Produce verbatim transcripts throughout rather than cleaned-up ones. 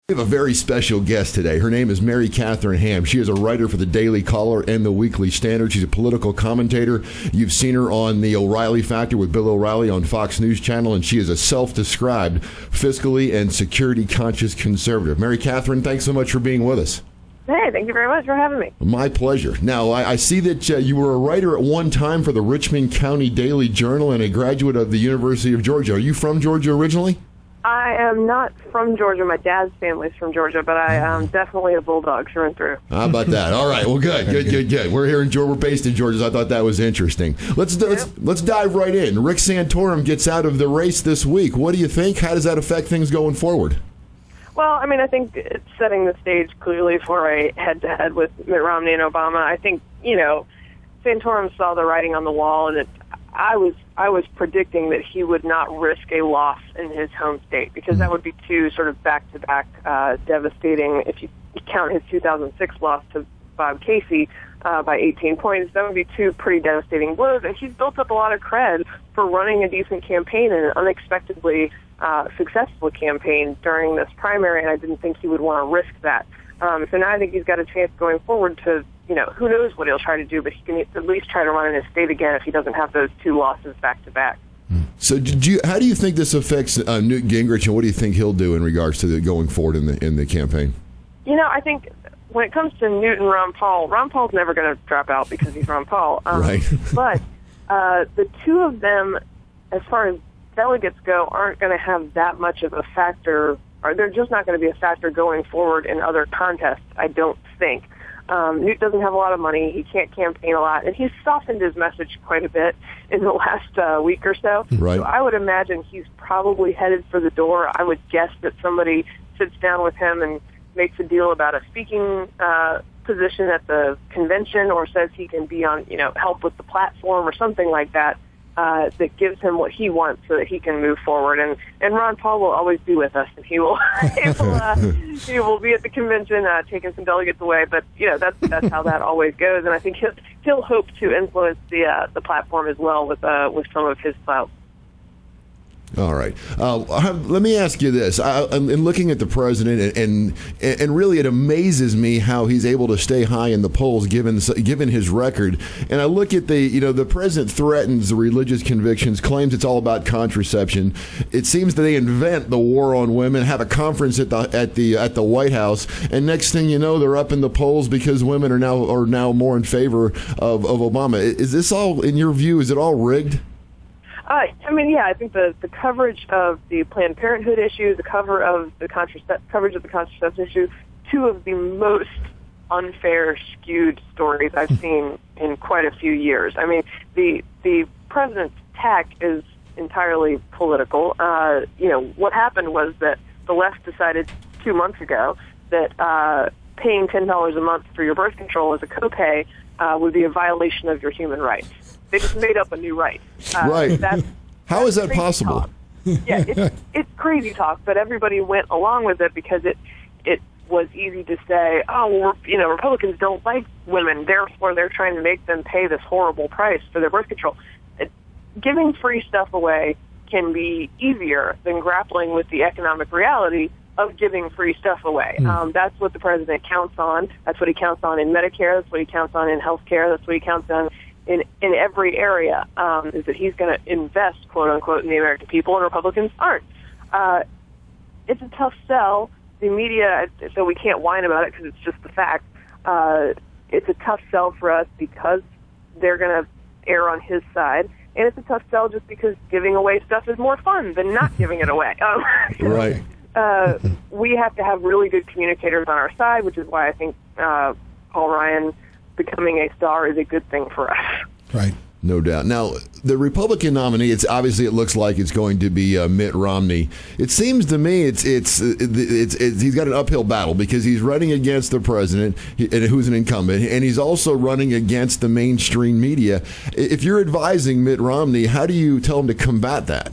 We have a very special guest today. Her name is Mary Catherine Ham. She is a writer for the Daily Caller and the Weekly Standard. She's a political commentator. You've seen her on the O'Reilly Factor with Bill O'Reilly on Fox News Channel, and she is a self-described fiscally and security-conscious conservative. Mary Catherine, thanks so much for being with us. Hey, thank you very much for having me. My pleasure. Now, I, I see that uh, you were a writer at one time for the Richmond County Daily Journal and a graduate of the University of Georgia. Are you from Georgia originally? I am not from Georgia. My dad's family's from Georgia, but I am definitely a Bulldog through and through. How about that? All right. Well, good, good, good, good. We're here in Georgia. We're based in Georgia, so I thought that was interesting. Let's yep. let's let's dive right in. Rick Santorum gets out of the race this week. What do you think? How does that affect things going forward? Well, I mean, I think it's setting the stage clearly for a head-to-head with Mitt Romney and Obama. I think, you know, Santorum saw the writing on the wall, and it, I was I was predicting that he would not risk a loss in his home state, because that would be two sort of back-to-back uh, devastating. If you count his two thousand six loss to Bob Casey uh, by eighteen points, that would be two pretty devastating blows. And he's built up a lot of cred for running a decent campaign and an unexpectedly uh, successful campaign during this primary, and I didn't think he would want to risk that. Um, so now I think he's got a chance going forward to, you know, who knows what he'll try to do, but he can at least try to run in his state again if he doesn't have those two losses back to back. So, did you? How do you think this affects uh, Newt Gingrich, and what do you think he'll do in regards to the going forward in the in the campaign? You know, I think when it comes to Newt and Ron Paul, Ron Paul's never going to drop out because he's Ron Paul. Um, right. But uh, the two of them, as far as delegates go, aren't going to have that much of a factor. Or they're just not going to be a factor going forward in other contests, I don't think. Um, Newt doesn't have a lot of money. He can't campaign a lot. And he's softened his message quite a bit in the last uh, week or so. Right. So I would imagine he's probably headed for the door. I would guess that somebody sits down with him and makes a deal about a speaking uh, position at the convention, or says he can be on, you know, help with the platform or something like that. Uh, that gives him what he wants so that he can move forward. And, and Ron Paul will always be with us, and he will he will, uh, he will be at the convention uh, taking some delegates away. But, you know, that's that's how that always goes. And I think he'll, he'll hope to influence the uh, the platform as well with uh, with some of his clout. All right. Uh, let me ask you this. I, in looking at the president, and, and and really it amazes me how he's able to stay high in the polls given given his record. And I look at the, you know, the president threatens the religious convictions, claims it's all about contraception. It seems that they invent the war on women, have a conference at the at the at the White House, and next thing you know, they're up in the polls because women are now are now more in favor of, of Obama. Is this all, in your view, is it all rigged? Uh, I mean, yeah, I think the, the coverage of the Planned Parenthood issue, the cover of the contracept- coverage of the contraception issue, two of the most unfair, skewed stories I've seen in quite a few years. I mean, the the president's tack is entirely political. Uh, you know, what happened was that the left decided two months ago that uh, paying ten dollars a month for your birth control as a copay uh, would be a violation of your human rights. They just made up a new right. Uh, right. That's, How that's is that possible? Talk. Yeah, it's, it's crazy talk, but everybody went along with it because it it was easy to say, oh, well, you know, Republicans don't like women, therefore they're trying to make them pay this horrible price for their birth control. It, giving free stuff away can be easier than grappling with the economic reality of giving free stuff away. Mm. Um, that's what the president counts on. That's what he counts on in Medicare. That's what he counts on in health care. That's what he counts on in in every area, um, is that he's going to invest, quote-unquote, in the American people, and Republicans aren't. Uh, it's a tough sell. The media, so we can't whine about it because it's just the fact. Uh, it's a tough sell for us because they're going to err on his side, and it's a tough sell just because giving away stuff is more fun than not giving it away. Um, so, right. Uh, we have to have really good communicators on our side, which is why I think uh, Paul Ryan becoming a star is a good thing for us. Right. No doubt. Now, the Republican nominee, it's obviously it looks like it's going to be uh, Mitt Romney. It seems to me it's it's, it's it's he's got an uphill battle because he's running against the president, who's an incumbent, and he's also running against the mainstream media. If you're advising Mitt Romney, how do you tell him to combat that?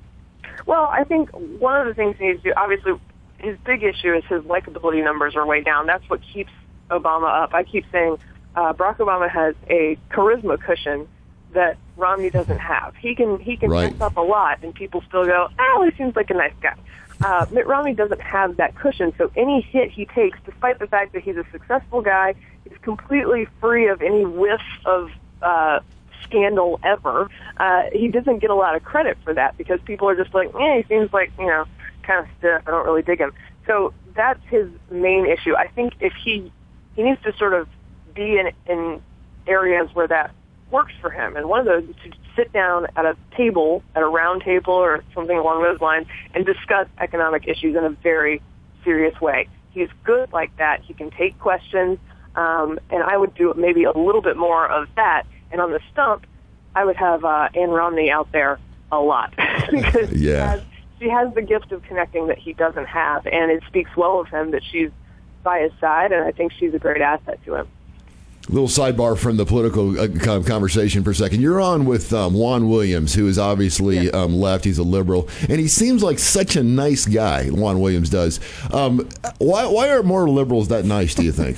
Well, I think one of the things he needs to do, obviously, his big issue is his likability numbers are way down. That's what keeps Obama up. I keep saying uh, Barack Obama has a charisma cushion that Romney doesn't have. He can he can Right. mess up a lot, and people still go, oh, he seems like a nice guy. Uh, Mitt Romney doesn't have that cushion, so any hit he takes, despite the fact that he's a successful guy, he's completely free of any whiff of uh, scandal ever. Uh, he doesn't get a lot of credit for that because people are just like, eh, he seems like, you know, kind of stiff. I don't really dig him. So that's his main issue. I think if he he needs to sort of be in in areas where that works for him, and one of those is to sit down at a table, at a round table or something along those lines, and discuss economic issues in a very serious way. He's good like that. He can take questions, um, and I would do maybe a little bit more of that. And on the stump, I would have uh, Ann Romney out there a lot because Yeah. she, has, she has the gift of connecting that he doesn't have, and it speaks well of him that she's by his side, and I think she's a great asset to him. Little sidebar from the political uh, con- conversation for a second. You're on with um, Juan Williams, who is obviously Yeah. um, left. He's a liberal, and he seems like such a nice guy. Juan Williams does. Um, why, why are more liberals that nice? Do you think?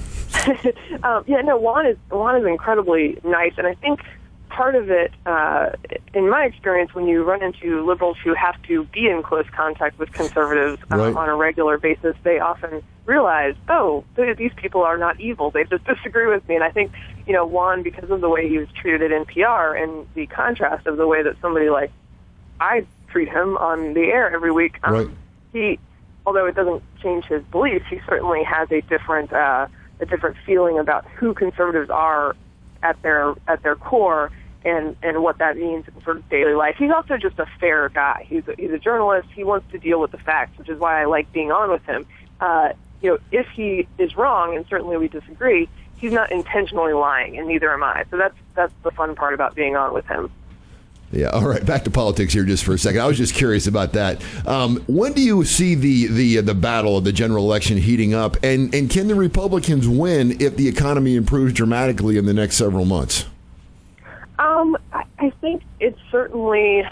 um, yeah, no, Juan is Juan is incredibly nice, and I think part of it, uh, in my experience, when you run into liberals who have to be in close contact with conservatives um, Right. on a regular basis, they often realize, oh, th- these people are not evil. They just disagree with me. And I think, you know, Juan, because of the way he was treated at N P R and the contrast of the way that somebody like I treat him on the air every week, um, Right. he, although it doesn't change his beliefs, he certainly has a different uh, a different feeling about who conservatives are at their at their core. And, and what that means in sort of daily life. He's also just a fair guy. He's a, he's a journalist. He wants to deal with the facts, which is why I like being on with him. Uh, you know, if he is wrong, and certainly we disagree, he's not intentionally lying, and neither am I. So that's that's the fun part about being on with him. Yeah. All right. Back to politics here just for a second. I was just curious about that. Um, when do you see the the the battle of the general election heating up, and and can the Republicans win if the economy improves dramatically in the next several months? Um, I, I think it's certainly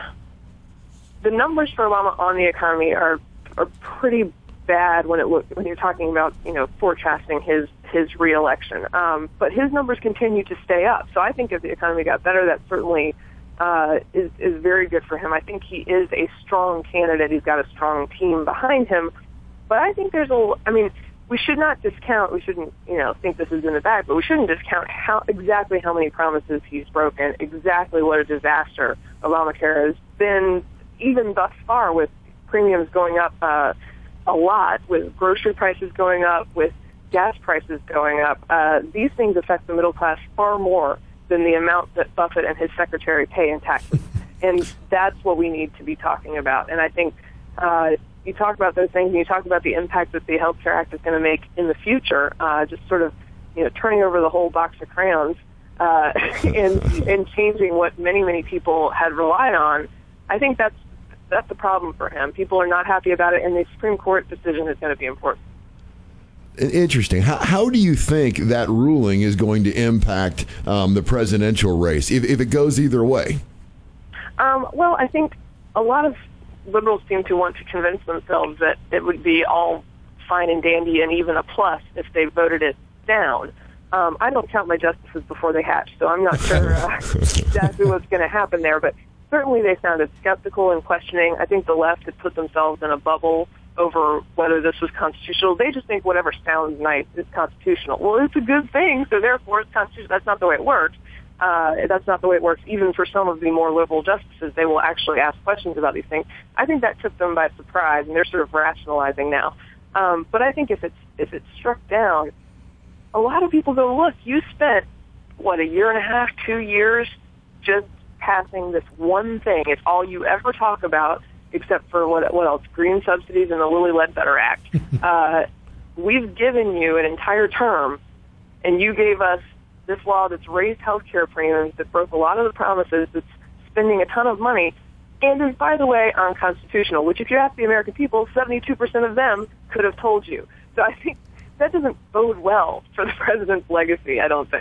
the numbers for Obama on the economy are are pretty bad when it look, when you're talking about you know forecasting his his reelection. Um, but his numbers continue to stay up. So I think if the economy got better, that certainly uh, is is very good for him. I think he is a strong candidate. He's got a strong team behind him. But I think there's a. I mean. We should not discount, we shouldn't, you know, think this is in the bag, but we shouldn't discount how exactly how many promises he's broken, exactly what a disaster Obamacare has been, even thus far, with premiums going up uh, a lot, with grocery prices going up, with gas prices going up. Uh, these things affect the middle class far more than the amount that Buffett and his secretary pay in taxes. And that's what we need to be talking about. And I think uh, you talk about those things, and you talk about the impact that the Health Care Act is going to make in the future, uh, just sort of, you know, turning over the whole box of crayons uh, and, and changing what many, many people had relied on. I think that's that's the problem for him. People are not happy about it, and the Supreme Court decision is going to be important. Interesting. How, how do you think that ruling is going to impact um, the presidential race, if, if it goes either way? Um, well, I think a lot of liberals seem to want to convince themselves that it would be all fine and dandy and even a plus if they voted it down. Um, I don't count my justices before they hatch, so I'm not sure uh, exactly what's going to happen there. But certainly they sounded skeptical and questioning. I think the left had put themselves in a bubble over whether this was constitutional. They just think whatever sounds nice is constitutional. Well, it's a good thing, so therefore it's constitutional. That's not the way it works. Uh, that's not the way it works. Even for some of the more liberal justices, they will actually ask questions about these things. I think that took them by surprise, and they're sort of rationalizing now. Um, but I think if it's if it's struck down, a lot of people go, look, you spent, what, a year and a half, two years just passing this one thing. It's all you ever talk about, except for what, what else? Green subsidies and the Lilly Ledbetter Act. uh, we've given you an entire term, and you gave us this law that's raised health care premiums, that broke a lot of the promises, that's spending a ton of money, and is, by the way, unconstitutional, which if you ask the American people, seventy-two percent of them could have told you. So I think that doesn't bode well for the president's legacy, I don't think.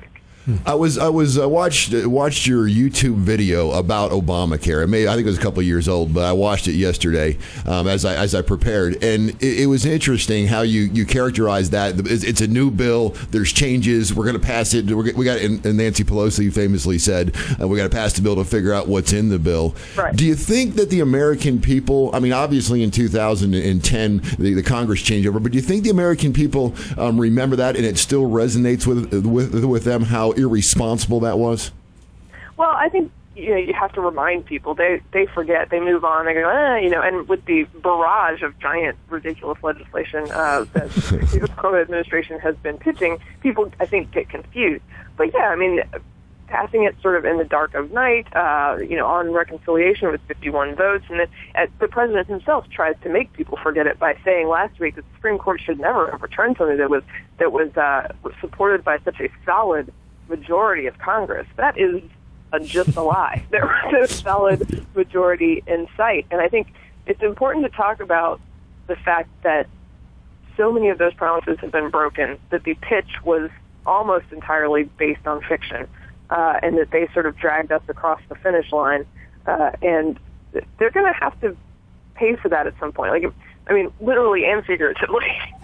I was I was uh, watched watched your YouTube video about Obamacare. It may, I think it was a couple of years old, but I watched it yesterday um, as I as I prepared, and it, it was interesting how you you characterized that. It's, it's a new bill. There's changes. We're going to pass it. We're, we got and Nancy Pelosi famously said uh, we got to pass the bill to figure out what's in the bill. Right. Do you think that the American people? I mean, obviously in two thousand ten the, the Congress changed over, but do you think the American people um, remember that and it still resonates with with with them how irresponsible that was? Well, I think you know, you have to remind people. They they forget. They move on. They go, eh, you know. And with the barrage of giant, ridiculous legislation uh, that the Trump administration has been pitching, people I think get confused. But yeah, I mean, passing it sort of in the dark of night, uh, you know, on reconciliation with fifty-one votes, and then uh, the president himself tries to make people forget it by saying last week that the Supreme Court should never overturn something that was that was uh, supported by such a solid majority of Congress. That is a, just a lie. There was a solid majority in sight. And I think it's important to talk about the fact that so many of those promises have been broken, that the pitch was almost entirely based on fiction, uh, and that they sort of dragged us across the finish line. Uh, and they're going to have to pay for that at some point. Like, I mean, literally and figuratively.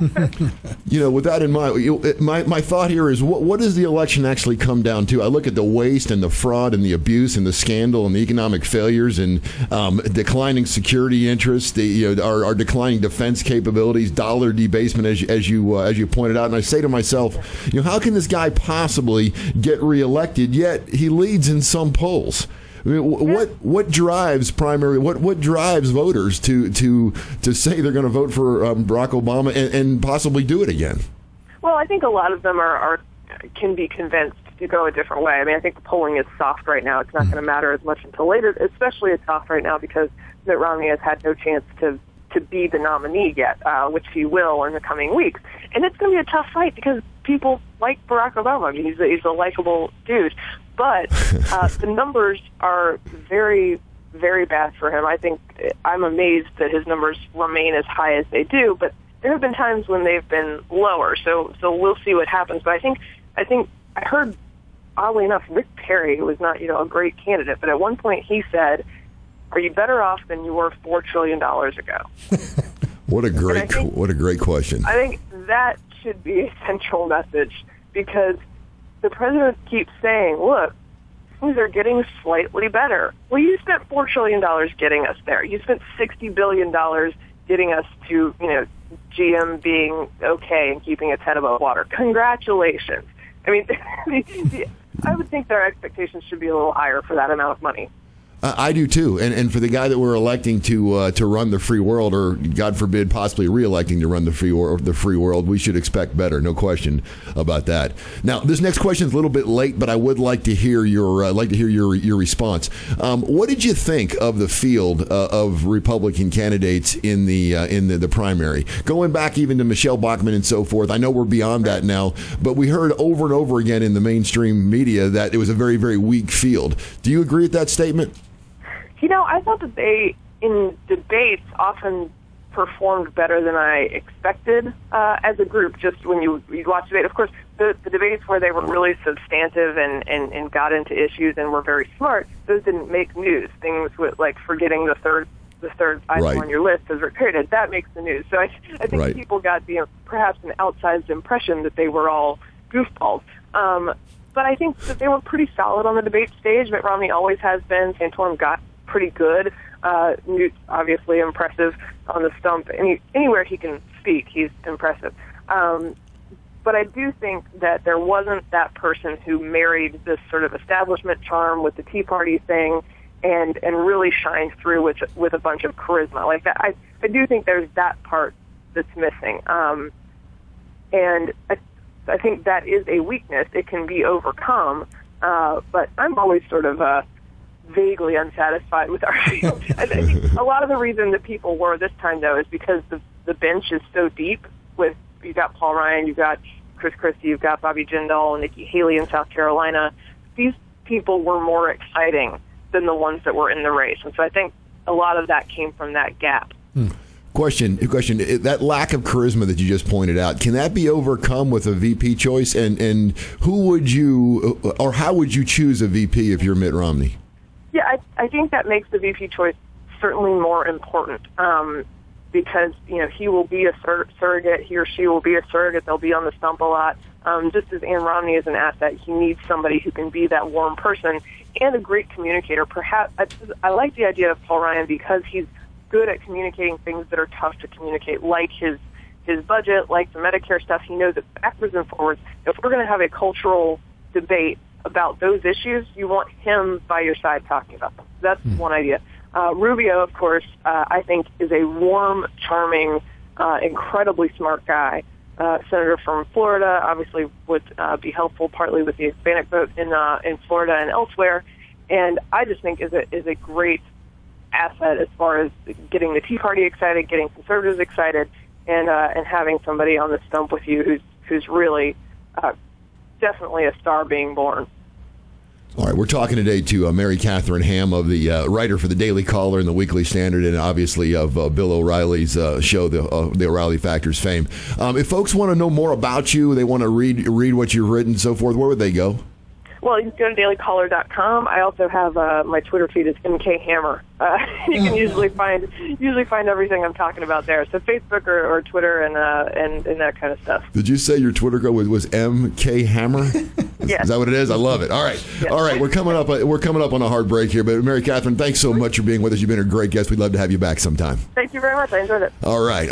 You know, with that in mind, you, my my thought here is, what what does the election actually come down to? I look at the waste and the fraud and the abuse and the scandal and the economic failures and um, declining security interests, the you know our, our declining defense capabilities, dollar debasement, as as you uh, as you pointed out. And I say to myself, you know, how can this guy possibly get reelected? Yet he leads in some polls. I mean, what what drives primary? What what drives voters to to to say they're going to vote for um, Barack Obama and, and possibly do it again? Well, I think a lot of them are, are can be convinced to go a different way. I mean, I think the polling is soft right now. It's not going to matter as much until later. Especially it's soft right now because Mitt Romney has had no chance to to be the nominee yet, uh, which he will in the coming weeks. And it's going to be a tough fight because people like Barack Obama. I mean, he's a, he's a likable dude. But uh, the numbers are very, very bad for him. I think I'm amazed that his numbers remain as high as they do. But there have been times when they've been lower. So, so we'll see what happens. But I think, I think I heard, oddly enough, Rick Perry, who was not, you know, a great candidate, but at one point he said, "Are you better off than you were four trillion dollars ago?" What a great, think, what a great question. I think that should be a central message because the president keeps saying, look, things are getting slightly better. Well, you spent four trillion dollars getting us there. You spent sixty billion dollars getting us to, you know, G M being okay and keeping its head above water. Congratulations. I mean, I would think their expectations should be a little higher for that amount of money. Uh, I do too, and and for the guy that we're electing to uh, to run the free world, or God forbid, possibly re-electing to run the free world, the free world, we should expect better. No question about that. Now, this next question is a little bit late, but I would like to hear your uh, like to hear your your response. Um, what did you think of the field uh, of Republican candidates in the uh, in the, the primary, going back even to Michelle Bachmann and so forth? I know we're beyond that now, but we heard over and over again in the mainstream media that it was a very very weak field. Do you agree with that statement? You know, I thought that they, in debates, often performed better than I expected uh, as a group, just when you, you watch debate. Of course, the, the debates where they were really substantive and, and, and got into issues and were very smart, those didn't make news. Things with, like forgetting the third the third item right. on your list as recorded, that makes the news. So I, I think right. people got the, perhaps an outsized impression that they were all goofballs. Um, but I think that they were pretty solid on the debate stage. Mitt Romney always has been. Santorum got pretty good. Uh, Newt's obviously impressive on the stump. Any, anywhere he can speak, he's impressive. Um, but I do think that there wasn't that person who married this sort of establishment charm with the Tea Party thing and, and really shined through with with a bunch of charisma. Like that, I, I do think there's that part that's missing. Um, and I, I think that is a weakness. It can be overcome. Uh, but I'm always sort of a vaguely unsatisfied with our field. I think a lot of the reason that people were this time, though, is because the the bench is so deep. With you've got Paul Ryan, you've got Chris Christie, you've got Bobby Jindal, Nikki Haley in South Carolina. These people were more exciting than the ones that were in the race, and so I think a lot of that came from that gap. Hmm. Question, question. That lack of charisma that you just pointed out, can that be overcome with a V P choice? And and who would you, or how would you choose a V P if you're Mitt Romney? Yeah, I, I think that makes the V P choice certainly more important um, because, you know, he will be a sur- surrogate. He or she will be a surrogate. They'll be on the stump a lot. Um, just as Ann Romney is an asset, he needs somebody who can be that warm person and a great communicator. Perhaps I, I like the idea of Paul Ryan because he's good at communicating things that are tough to communicate, like his his budget, like the Medicare stuff. He knows it backwards and forwards. If we're going to have a cultural debate about those issues, you want him by your side talking about them. That's mm. one idea. Uh, Rubio, of course, uh, I think is a warm, charming, uh, incredibly smart guy. Uh, senator from Florida, obviously would uh, be helpful partly with the Hispanic vote in uh, in Florida and elsewhere. And I just think is a is a great asset as far as getting the Tea Party excited, getting conservatives excited, and uh, and having somebody on the stump with you who's who's really uh, definitely a star being born. All right, we're talking today to uh, Mary Catherine Ham, of the uh, writer for the Daily Caller and the Weekly Standard, and obviously of uh, Bill O'Reilly's uh, show, the uh, the O'Reilly Factors fame. Um, if folks want to know more about you, they want to read read what you've written and so forth, where would they go? Well, you can go to daily caller dot com. I also have uh, my Twitter feed is M K Hammer. Uh, you can usually find usually find everything I'm talking about there. So Facebook or, or Twitter and, uh, and and that kind of stuff. Did you say your Twitter go was, was M K Hammer? Yes. Is that what it is? I love it. All right, yes. All right. We're coming up. We're coming up on a hard break here, but Mary Catherine, thanks so much for being with us. You've been a great guest. We'd love to have you back sometime. Thank you very much. I enjoyed it. All right.